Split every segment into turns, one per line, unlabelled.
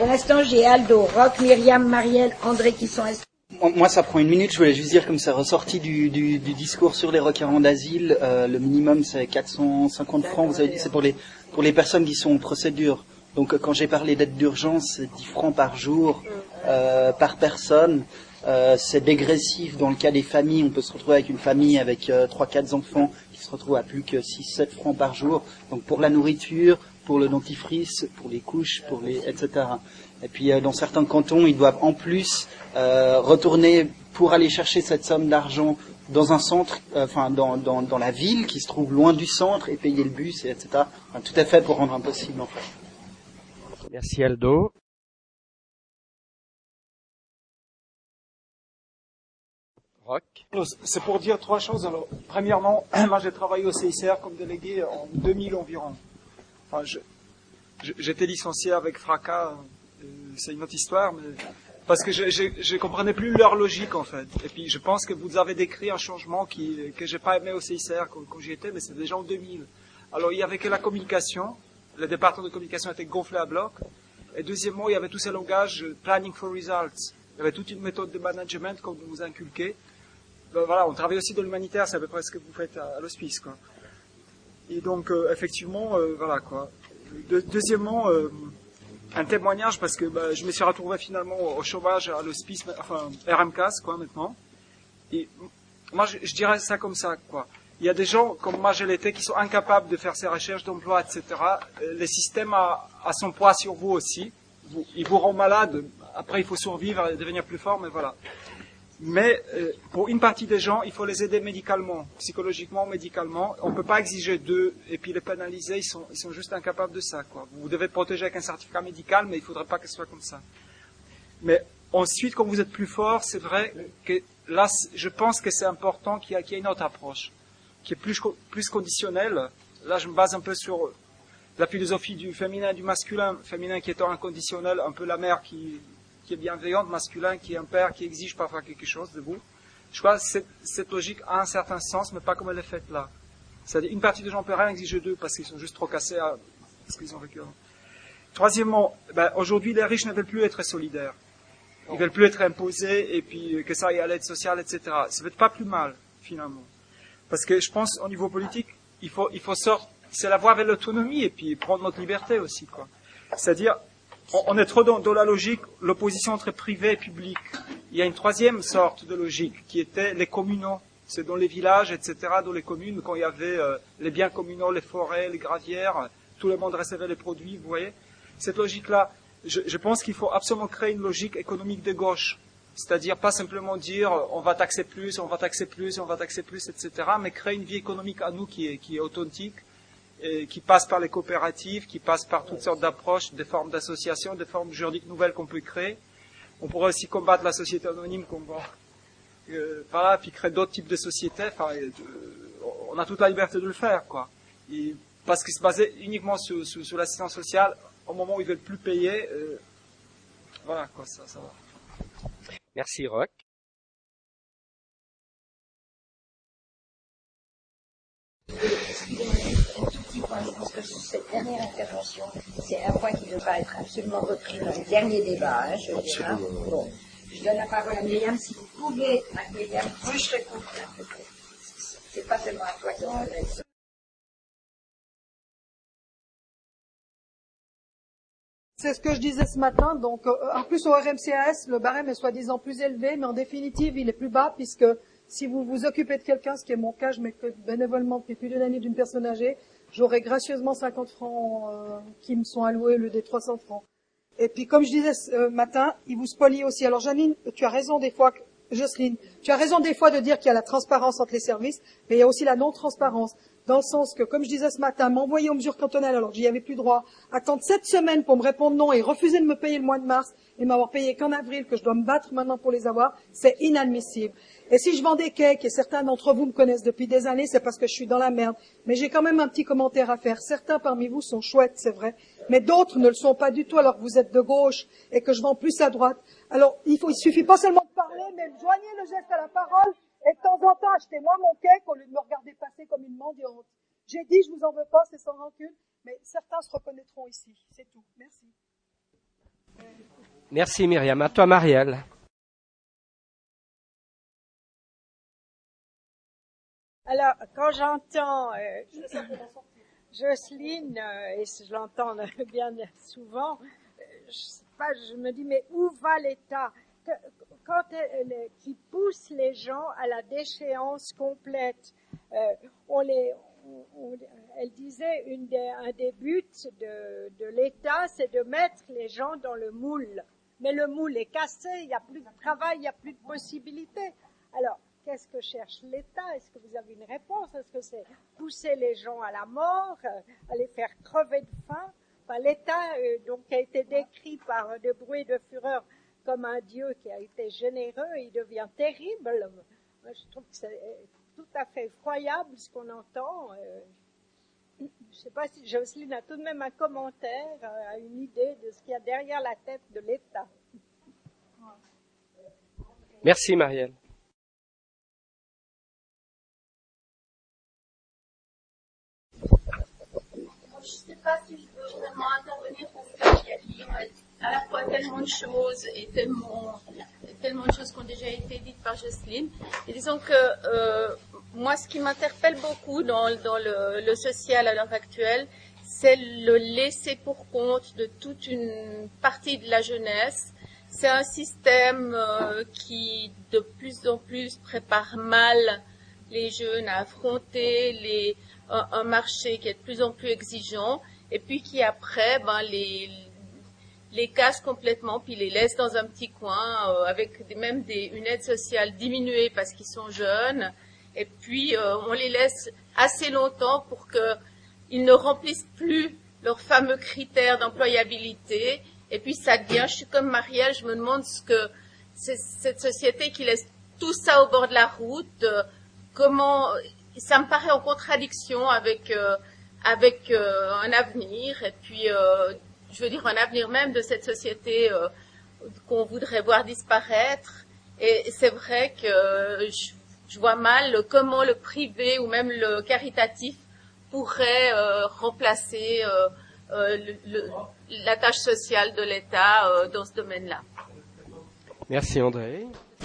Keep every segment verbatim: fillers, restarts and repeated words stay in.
Pour l'instant, j'ai Aldo, Roch, Myriam, Marielle, André qui sont inscrits.
Moi, ça prend une minute. Je voulais juste dire, comme c'est ressorti du, du, du discours sur les requérants d'asile, euh, le minimum c'est quatre cent cinquante francs. Vous avez dit, c'est pour les pour les personnes qui sont en procédure. Donc, quand j'ai parlé d'aide d'urgence, c'est dix francs par jour, euh, par personne. Euh, c'est dégressif dans le cas des familles. On peut se retrouver avec une famille avec euh, trois quatre enfants qui se retrouvent à plus que six sept francs par jour. Donc, pour la nourriture, pour le dentifrice, pour les couches, pour les et cetera. Et puis, euh, dans certains cantons, ils doivent en plus euh, retourner pour aller chercher cette somme d'argent dans un centre, euh, enfin dans, dans, dans la ville qui se trouve loin du centre et payer le bus, et cetera. Enfin, tout est fait pour rendre impossible, en fait.
Merci Aldo. Roch.
C'est pour dire trois choses. Alors, premièrement, moi j'ai travaillé au C I C R comme délégué en deux mille environ. Enfin, je, je, j'étais licencié avec fracas, euh, c'est une autre histoire, mais parce que je, je, je comprenais plus leur logique en fait. Et puis je pense que vous avez décrit un changement qui que j'ai pas aimé au C I C R quand, quand j'y étais, mais c'est déjà en deux mille. Alors il y avait que la communication, le département de communication était gonflé à bloc. Et deuxièmement, il y avait tous ces langages planning for results. Il y avait toute une méthode de management qu'on nous inculquait. Ben, voilà, on travaille aussi dans l'humanitaire, c'est à peu près ce que vous faites à, à l'hospice, quoi. Et donc, euh, effectivement, euh, voilà, quoi. De, deuxièmement, euh, un témoignage, parce que bah, je me suis retrouvé finalement au chômage à l'hospice, enfin, R M C A S, quoi, maintenant. Et moi, je, je dirais ça comme ça, quoi. Il y a des gens, comme moi je l'étais, qui sont incapables de faire ces recherches d'emploi, et cetera. Le système a, a son poids sur vous aussi. Vous, il vous rend malade. Après, il faut survivre et devenir plus fort, mais voilà. Mais euh, pour une partie des gens, il faut les aider médicalement, psychologiquement, médicalement. On ne peut pas exiger d'eux et puis les pénaliser. Ils sont, ils sont juste incapables de ça, quoi. Vous devez protéger avec un certificat médical, mais il ne faudrait pas que ce soit comme ça. Mais ensuite, quand vous êtes plus fort, c'est vrai que là, je pense que c'est important qu'il y ait, qu'il y ait une autre approche, qui est plus, plus conditionnelle. Là, je me base un peu sur la philosophie du féminin et du masculin. Féminin qui étant inconditionnel, un peu la mère qui... qui est bienveillante, masculin, qui est un père, qui exige parfois quelque chose de vous. Je crois que cette, cette logique a un certain sens, mais pas comme elle est faite là. C'est-à-dire, une partie des gens peut rien exiger d'eux parce qu'ils sont juste trop cassés à ce qu'ils ont vécu. Troisièmement, ben, aujourd'hui, les riches ne veulent plus être solidaires. Ils ne veulent plus être imposés et puis que ça aille à l'aide sociale, et cetera. Ça ne fait pas plus mal, finalement. Parce que je pense, au niveau politique, il faut, il faut sortir, c'est la voie vers l'autonomie et puis prendre notre liberté aussi, quoi. C'est-à-dire, on est trop dans, dans la logique, l'opposition entre privé et public. Il y a une troisième sorte de logique qui était les communaux. C'est dans les villages, et cetera, dans les communes, quand il y avait euh, les biens communaux, les forêts, les gravières, tout le monde recevait les produits, vous voyez. Cette logique-là, je, je pense qu'il faut absolument créer une logique économique de gauche. C'est-à-dire pas simplement dire on va taxer plus, on va taxer plus, on va taxer plus, et cetera, mais créer une vie économique à nous qui est, qui est authentique, et qui passe par les coopératives, qui passe par toutes sortes d'approches, des formes d'associations, des formes juridiques nouvelles qu'on peut créer. On pourrait aussi combattre la société anonyme, qu'on va, euh, voilà, puis créer d'autres types de sociétés. Enfin, euh, on a toute la liberté de le faire, quoi. Et parce que se baser uniquement sur, sur, sur l'assistance sociale, au moment où ils veulent plus payer, euh, voilà, quoi, ça, ça va.
Merci, Roch.
Je pense que cette dernière intervention, c'est un point qui devra être absolument repris dans les derniers débats. Hein, je, hein. Bon. Je donne la parole à Myriam. Si vous pouvez, Myriam, moi je serais contente. C'est pas seulement à toi qui s'adresse.
C'est ce que je disais ce matin. Donc, euh, en plus au R M C A S, le barème est soi-disant plus élevé, mais en définitive, il est plus bas puisque si vous vous occupez de quelqu'un, ce qui est mon cas, je m'occupe bénévolement depuis plus d'une année d'une personne âgée, j'aurai gracieusement cinquante francs euh, qui me sont alloués au lieu des trois cents francs. Et puis, comme je disais ce euh, matin, ils vous spolient aussi. Alors, Janine, tu as raison des fois, que, Jocelyne, tu as raison des fois de dire qu'il y a la transparence entre les services, mais il y a aussi la non-transparence. Dans le sens que, comme je disais ce matin, m'envoyer aux mesures cantonales alors que j'y avais plus droit, attendre sept semaines pour me répondre non et refuser de me payer le mois de mars et m'avoir payé qu'en avril, que je dois me battre maintenant pour les avoir, c'est inadmissible. Et si je vends des cakes, et certains d'entre vous me connaissent depuis des années, c'est parce que je suis dans la merde. Mais j'ai quand même un petit commentaire à faire. Certains parmi vous sont chouettes, c'est vrai, mais d'autres ne le sont pas du tout alors que vous êtes de gauche et que je vends plus à droite. Alors, il faut, il suffit pas seulement de parler, mais joignez le geste à la parole et de temps en temps, achetez-moi mon cake au lieu de me regarder passer comme une mendiante. J'ai dit, je vous en veux pas, c'est sans rancune, mais certains se reconnaîtront ici. C'est tout. Merci.
Merci Myriam. À toi Marielle.
Alors, quand j'entends euh, Jocelyne, euh, et je l'entends bien souvent, euh, je sais pas, je me dis, mais où va l'État que, quand elle, elle, qui pousse les gens à la déchéance complète? euh, on les, on, on, Elle disait, une des, un des buts de, de l'État, c'est de mettre les gens dans le moule. Mais le moule est cassé, il n'y a plus de travail, il n'y a plus de possibilités. Alors, qu'est-ce que cherche l'État? Est-ce que vous avez une réponse? Est-ce que c'est pousser les gens à la mort, à les faire crever de faim? Enfin, l'État, euh, donc, qui a été décrit par De Bruy et de Führer comme un Dieu qui a été généreux, il devient terrible. Moi, je trouve que c'est tout à fait effroyable ce qu'on entend. Euh, je ne sais pas si Jocelyne a tout de même un commentaire, euh, une idée de ce qu'il y a derrière la tête de l'État.
Merci Marielle.
Je ne sais pas si je peux vraiment intervenir parce qu'il y a à la fois tellement de choses et tellement, tellement de choses qui ont déjà été dites par Jocelyne. Et disons que euh, moi, ce qui m'interpelle beaucoup dans, dans le, le social à l'heure actuelle, c'est le laisser pour compte de toute une partie de la jeunesse. C'est un système euh, qui, de plus en plus, prépare mal les jeunes à affronter les, un, un marché qui est de plus en plus exigeant, et puis qui après, ben, les, les casse complètement, puis les laisse dans un petit coin, euh, avec des, même des, une aide sociale diminuée parce qu'ils sont jeunes, et puis euh, on les laisse assez longtemps pour qu'ils ne remplissent plus leurs fameux critères d'employabilité, et puis ça devient, je suis comme Marielle, je me demande ce que c'est cette société qui laisse tout ça au bord de la route, euh, comment, ça me paraît en contradiction avec euh, avec euh, un avenir, et puis euh, je veux dire un avenir même de cette société euh, qu'on voudrait voir disparaître. Et c'est vrai que euh, je, je vois mal comment le privé ou même le caritatif pourrait euh, remplacer euh, euh, le, le, la tâche sociale de l'État euh, dans ce domaine-là.
Merci André.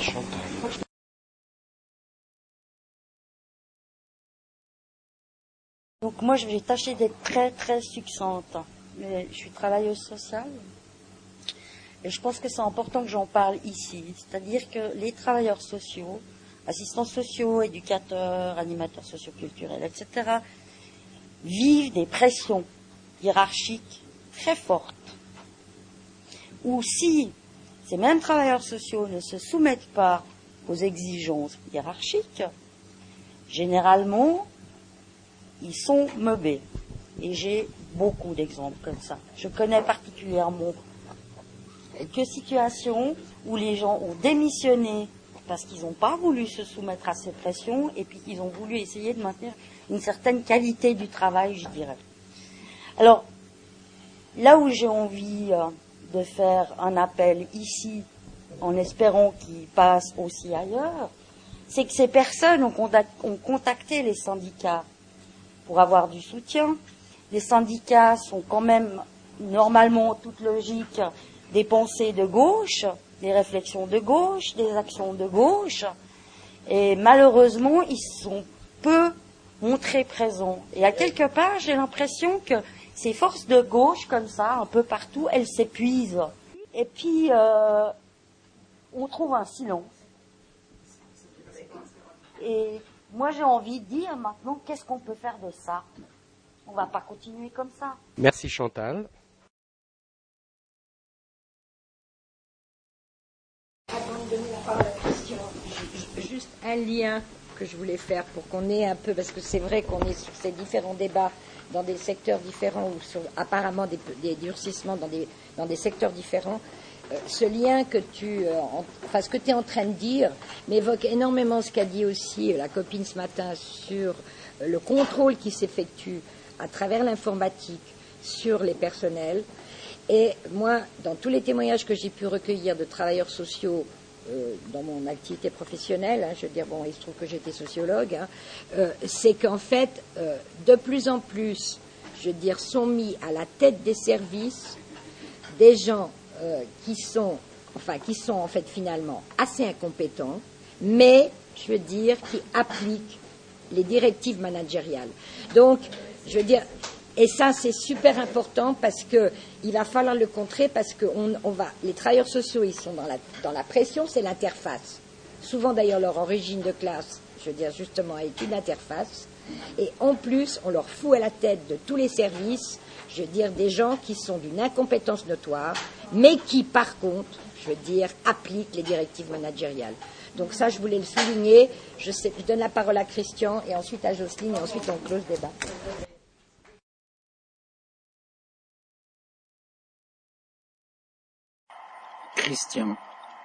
Donc moi, je vais tâcher d'être très, très succincte. Mais je suis travailleuse sociale. Et je pense que c'est important que j'en parle ici. C'est-à-dire que les travailleurs sociaux, assistants sociaux, éducateurs, animateurs socioculturels, et cetera, vivent des pressions hiérarchiques très fortes. Ou si ces mêmes travailleurs sociaux ne se soumettent pas aux exigences hiérarchiques, généralement, ils sont meubés. Et j'ai beaucoup d'exemples comme ça. Je connais particulièrement quelques situations où les gens ont démissionné parce qu'ils n'ont pas voulu se soumettre à ces pressions et puis qu'ils ont voulu essayer de maintenir une certaine qualité du travail, je dirais. Alors, là où j'ai envie de faire un appel ici, en espérant qu'il passe aussi ailleurs, c'est que ces personnes ont contacté les syndicats pour avoir du soutien. Les syndicats sont quand même, normalement, toute logique, des pensées de gauche, des réflexions de gauche, des actions de gauche. Et malheureusement, ils sont peu montrés présents. Et à quelque part, j'ai l'impression que ces forces de gauche, comme ça, un peu partout, elles s'épuisent. Et puis, euh, on trouve un silence. Et moi, j'ai envie de dire maintenant, qu'est-ce qu'on peut faire de ça? On ne va pas continuer comme ça.
Merci Chantal.
Avant de donner la parole à la question, juste un lien que je voulais faire pour qu'on ait un peu, parce que c'est vrai qu'on est sur ces différents débats dans des secteurs différents ou sur apparemment des, des durcissements dans des, dans des secteurs différents. Euh, ce lien que tu, euh, en, enfin ce que tu es en train de dire, m'évoque énormément ce qu'a dit aussi euh, la copine ce matin sur euh, le contrôle qui s'effectue à travers l'informatique sur les personnels. Et moi, dans tous les témoignages que j'ai pu recueillir de travailleurs sociaux euh, dans mon activité professionnelle, hein, je veux dire, bon, il se trouve que j'étais sociologue, hein, euh, c'est qu'en fait, euh, de plus en plus, je veux dire, sont mis à la tête des services des gens euh, qui sont, enfin, qui sont en fait finalement assez incompétents, mais, je veux dire, qui appliquent les directives managériales. Donc, je veux dire, et ça c'est super important parce que il va falloir le contrer parce que on, on va, les travailleurs sociaux, ils sont dans la, dans la pression, c'est l'interface. Souvent d'ailleurs leur origine de classe, je veux dire justement, est une interface. Et en plus, on leur fout à la tête de tous les services, je veux dire, des gens qui sont d'une incompétence notoire, mais qui, par contre, je veux dire, appliquent les directives managériales. Donc ça, je voulais le souligner. Je, sais, je donne la parole à Christian et ensuite à Jocelyne et ensuite on close le débat.
Christian.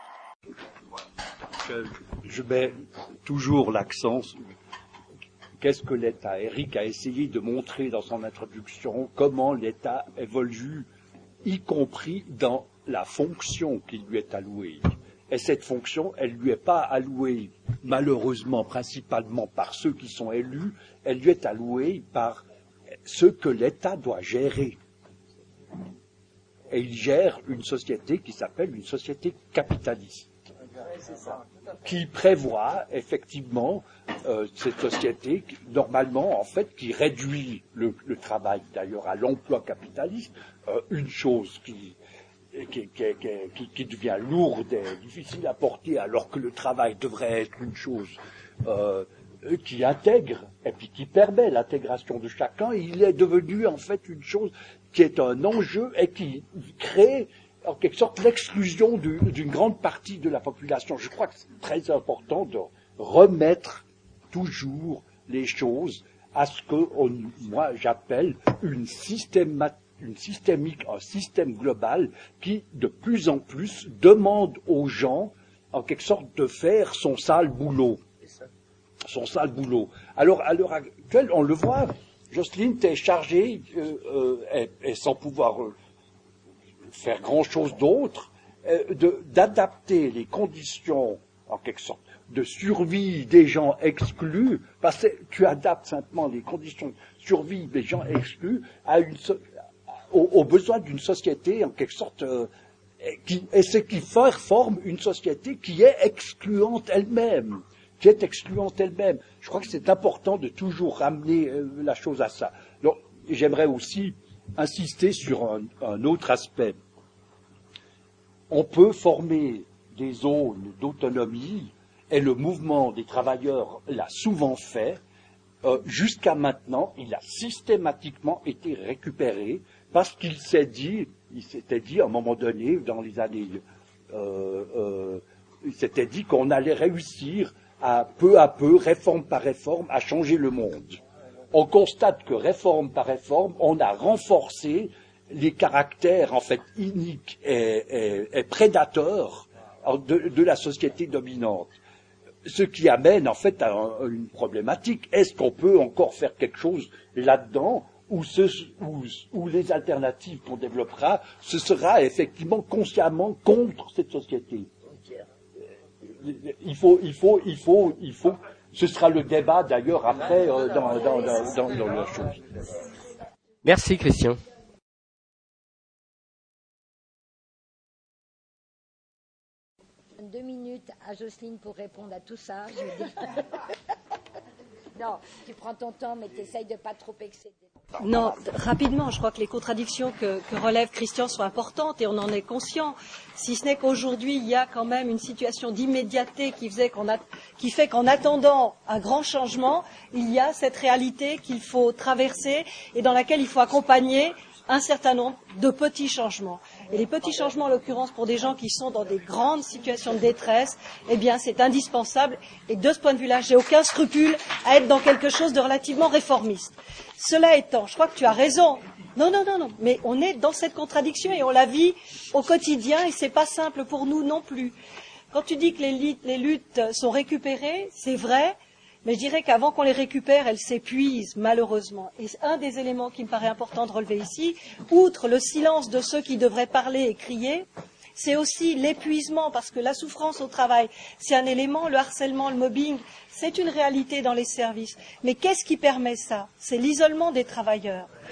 Je, je mets toujours l'accent sur qu'est-ce que l'État. Eric a essayé de montrer dans son introduction comment l'État évolue, y compris dans la fonction qui lui est allouée. Et cette fonction, elle ne lui est pas allouée, malheureusement, principalement par ceux qui sont élus, elle lui est allouée par ceux que l'État doit gérer. Et il gère une société qui s'appelle une société capitaliste, qui prévoit effectivement euh, cette société, qui, normalement, en fait, qui réduit le, le travail, d'ailleurs, à l'emploi capitaliste, euh, une chose qui... Qui, qui, qui, qui devient lourde et difficile à porter alors que le travail devrait être une chose euh, qui intègre et puis qui permet l'intégration de chacun. Il est devenu en fait une chose qui est un enjeu et qui crée en quelque sorte l'exclusion d'une grande partie de la population. Je crois que c'est très important de remettre toujours les choses à ce que on, moi j'appelle une systématique une systémique, un système global qui, de plus en plus, demande aux gens, en quelque sorte, de faire son sale boulot. Son sale boulot. Alors, à l'heure actuelle, on le voit, Jocelyne, t'es chargée, euh, euh, et, et sans pouvoir euh, faire grand-chose d'autre, euh, d'adapter les conditions, en quelque sorte, de survie des gens exclus, parce que tu adaptes simplement les conditions de survie des gens exclus à une Aux, aux besoins d'une société, en quelque sorte, euh, qui, et ce qui forme une société qui est excluante elle-même, qui est excluante elle-même. Je crois que c'est important de toujours ramener euh, la chose à ça. Donc, j'aimerais aussi insister sur un, un autre aspect. On peut former des zones d'autonomie, et le mouvement des travailleurs l'a souvent fait. Euh, jusqu'à maintenant, il a systématiquement été récupéré parce qu'il s'est dit, il s'était dit à un moment donné, dans les années, euh, euh, il s'était dit qu'on allait réussir à peu à peu, réforme par réforme, à changer le monde. On constate que réforme par réforme, on a renforcé les caractères en fait iniques et, et, et prédateurs de, de la société dominante. Ce qui amène en fait à une problématique. Est-ce qu'on peut encore faire quelque chose là-dedans où, ce, où, où les alternatives qu'on développera, ce sera effectivement consciemment contre cette société. Il faut, il faut, il faut, il faut. Ce sera le débat d'ailleurs après euh, dans, dans, dans, dans, dans la chose.
Merci Christian.
Deux minutes à Jocelyne pour répondre à tout ça. Je veux dire. Non, tu prends ton temps, mais tu essayes de ne pas trop excéder.
Non, rapidement, je crois que les contradictions que, que relève Christian sont importantes et on en est conscient. Si ce n'est qu'aujourd'hui, il y a quand même une situation d'immédiateté qui, faisait qu'on a, qui fait qu'en attendant un grand changement, il y a cette réalité qu'il faut traverser et dans laquelle il faut accompagner un certain nombre de petits changements. Et les petits changements, en l'occurrence, pour des gens qui sont dans des grandes situations de détresse, eh bien, c'est indispensable. Et de ce point de vue-là, j'ai aucun scrupule à être dans quelque chose de relativement réformiste. Cela étant, je crois que tu as raison. Non, non, non, non. Mais on est dans cette contradiction et on la vit au quotidien et c'est pas simple pour nous non plus. Quand tu dis que les, les luttes sont récupérées, c'est vrai. Mais je dirais qu'avant qu'on les récupère, elles s'épuisent, malheureusement. Et un des éléments qui me paraît important de relever ici, outre le silence de ceux qui devraient parler et crier, c'est aussi l'épuisement, parce que la souffrance au travail, c'est un élément, le harcèlement, le mobbing, c'est une réalité dans les services. Mais qu'est-ce qui permet ça? C'est l'isolement des travailleurs.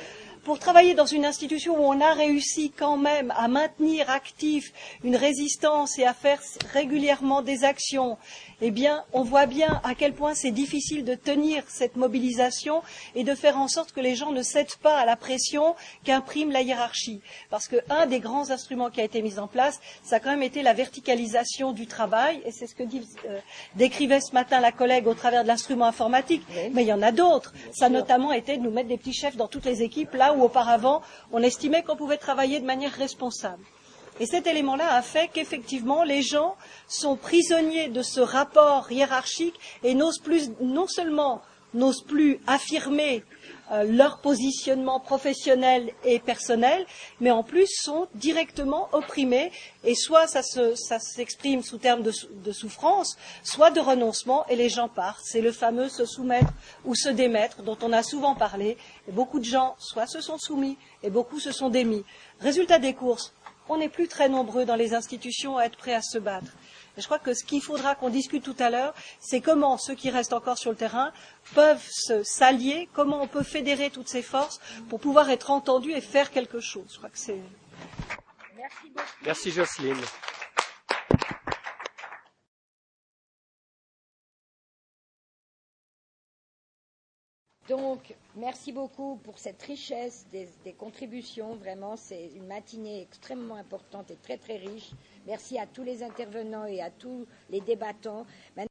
pour travailler dans une institution où on a réussi quand même à maintenir actif une résistance et à faire régulièrement des actions, eh bien, on voit bien à quel point c'est difficile de tenir cette mobilisation et de faire en sorte que les gens ne cèdent pas à la pression qu'imprime la hiérarchie. Parce qu'un des grands instruments qui a été mis en place, ça a quand même été la verticalisation du travail, et c'est ce que dit, euh, décrivait ce matin la collègue au travers de l'instrument informatique, oui. Mais il y en a d'autres. Ça a notamment été de nous mettre des petits chefs dans toutes les équipes, là où auparavant on estimait qu'on pouvait travailler de manière responsable. Et cet élément-là a fait qu'effectivement les gens sont prisonniers de ce rapport hiérarchique et n'osent plus, non seulement n'osent plus affirmer euh, leur positionnement professionnel et personnel, mais en plus sont directement opprimés et soit ça, se, ça s'exprime sous terme de, de souffrance, soit de renoncement et les gens partent. C'est le fameux se soumettre ou se démettre dont on a souvent parlé. Et beaucoup de gens soit se sont soumis et beaucoup se sont démis. Résultat des courses. On n'est plus très nombreux dans les institutions à être prêts à se battre. Et je crois que ce qu'il faudra qu'on discute tout à l'heure, c'est comment ceux qui restent encore sur le terrain peuvent se s'allier, comment on peut fédérer toutes ces forces pour pouvoir être entendus et faire quelque chose. Je crois que c'est...
Merci beaucoup. Merci Jocelyne.
Donc, merci beaucoup pour cette richesse des, des contributions. Vraiment, c'est une matinée extrêmement importante et très très riche. Merci à tous les intervenants et à tous les débattants. Maintenant,